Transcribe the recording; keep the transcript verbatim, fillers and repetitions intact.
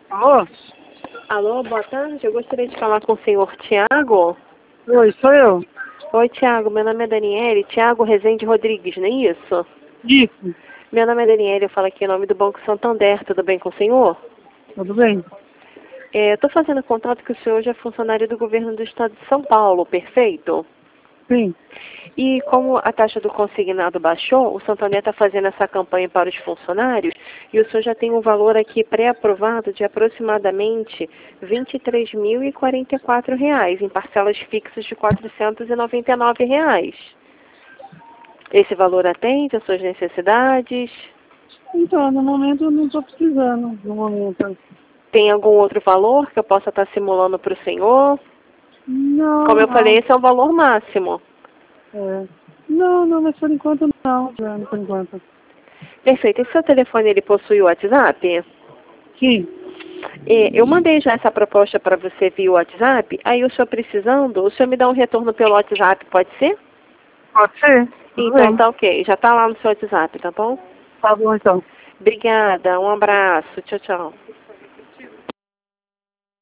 Alô? Alô, boa tarde. Eu gostaria de falar com o senhor Tiago. Oi, sou eu. Oi, Tiago. Meu nome é Daniele. Tiago Rezende Rodrigues, não é isso? Isso. Meu nome é Daniele. Eu falo aqui em nome do Banco Santander. Tudo bem com o senhor? Tudo bem? É, eu estou fazendo contato que o senhor já é funcionário do governo do estado de São Paulo, perfeito? Sim. E como a taxa do consignado baixou, o Santander está fazendo essa campanha para os funcionários e o senhor já tem um valor aqui pré-aprovado de aproximadamente vinte e três mil e quarenta e quatro reais, em parcelas fixas de quatrocentos e noventa e nove reais. Esse valor atende às suas necessidades? Então, no momento eu não estou precisando. No momento. Tem algum outro valor que eu possa estar simulando para o senhor? Não, Como eu não. falei, esse é o valor máximo. É. Não, não, mas por enquanto não. Não, por enquanto. Perfeito. Esse seu telefone, ele possui o WhatsApp? Sim. É, eu mandei já essa proposta para você via WhatsApp, aí o senhor precisando, o senhor me dá um retorno pelo WhatsApp, pode ser? Pode ser. Tudo Então bem. tá ok, já tá lá no seu WhatsApp, tá bom? Tá bom, então. Obrigada, um abraço, tchau, tchau.